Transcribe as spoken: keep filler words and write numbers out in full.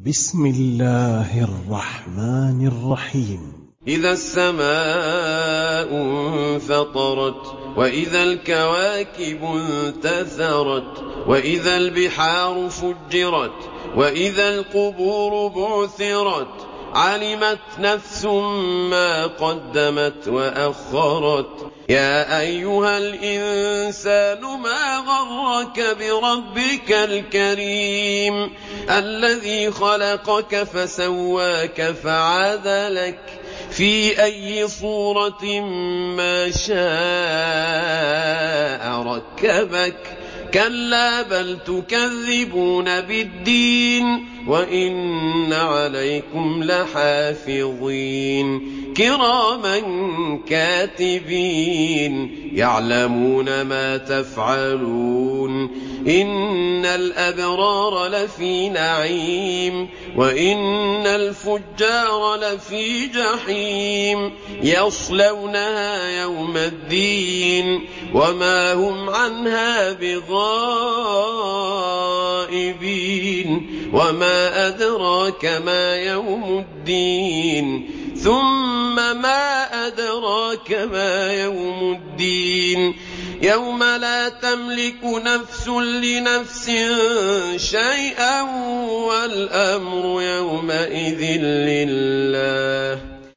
بسم الله الرحمن الرحيم. إذا السماء انفطرت وإذا الكواكب انتثرت وإذا البحار فجرت وإذا القبور بعثرت علمت نفس ما قدمت وأخرت يا أيها الإنسان ما غرك بربك الكريم الذي خلقك فسواك فعدلك في أي صورة ما شاء ركبك كلا بل تكذبون بالدين وإن عليكم لحافظين كراما كاتبين يعلمون ما تفعلون إن الأبرار لفي نعيم وإن الفجار لفي جحيم يصلونها يوم الدين وما هم عنها بغائبين وما أدراك ما يوم الدين ثم ما أدراك ما يوم الدين يوم لا تملك نفس لنفس شيئا والأمر يومئذ لله